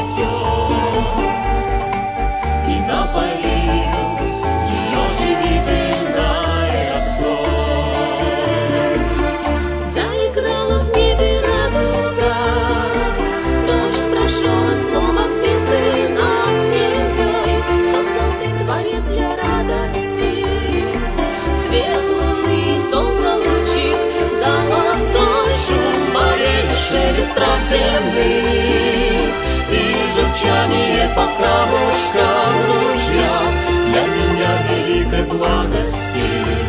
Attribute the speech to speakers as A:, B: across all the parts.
A: ручеек и напоил ее живительной росой. Заиграла в небе радуга, дождь прошел, и снова птицы над землей. Создал ты, Творец, для радости свет луны, тон залучих, золотой шум морей, шелест трав земли и журчание по камушкам ручья. Для меня великой благости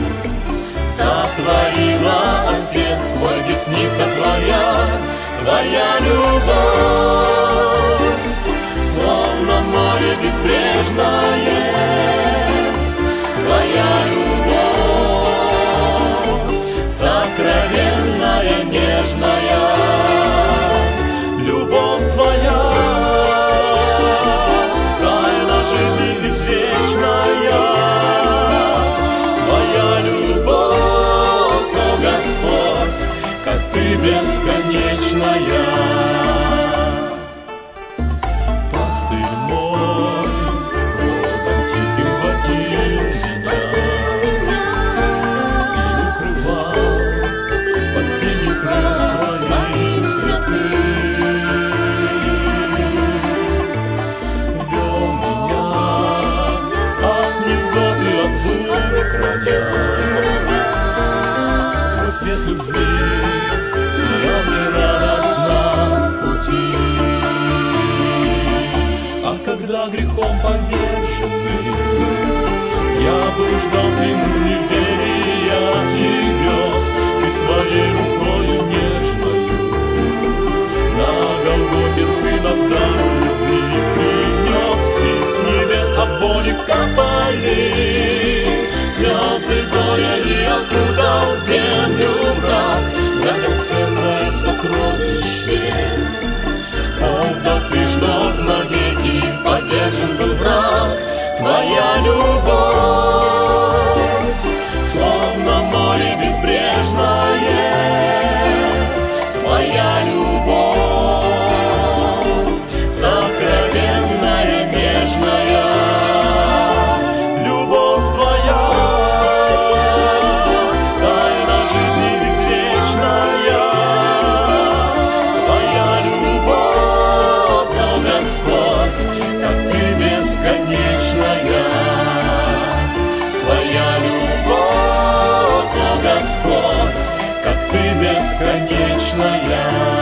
A: сотворила, Отец мой, десница твоя любовь, словно море безбрежное, твоя любовь, сокровенная, нежная, любовь твоя, тайна жизни извечная, твоя любовь, о Господь, как ты бесконечная. Пастырь мой, родом тихим водил меня и укрывал под сенью крыл своих святых. Вел меня от невзгод и от бурь храня. Твой свет любви сиял мне радостно в пути. А когда грехом поверженный я блуждал в плену неверия и грез, ты своей рукою нежною на Голгофе Сына в дар любви принес. И с небес огонь капали, слезы горя и окутал землю мрак, драгоценное сокровище. О, да ты, что навеки повержен был враг, твоя любовь, словно море безбрежное, твоя любовь, сокровенная, нежная, любовь твоя, тайна жизни извечная, твоя любовь, о Господь, как ты бесконечная, твоя любовь, о Господь, как ты бесконечная.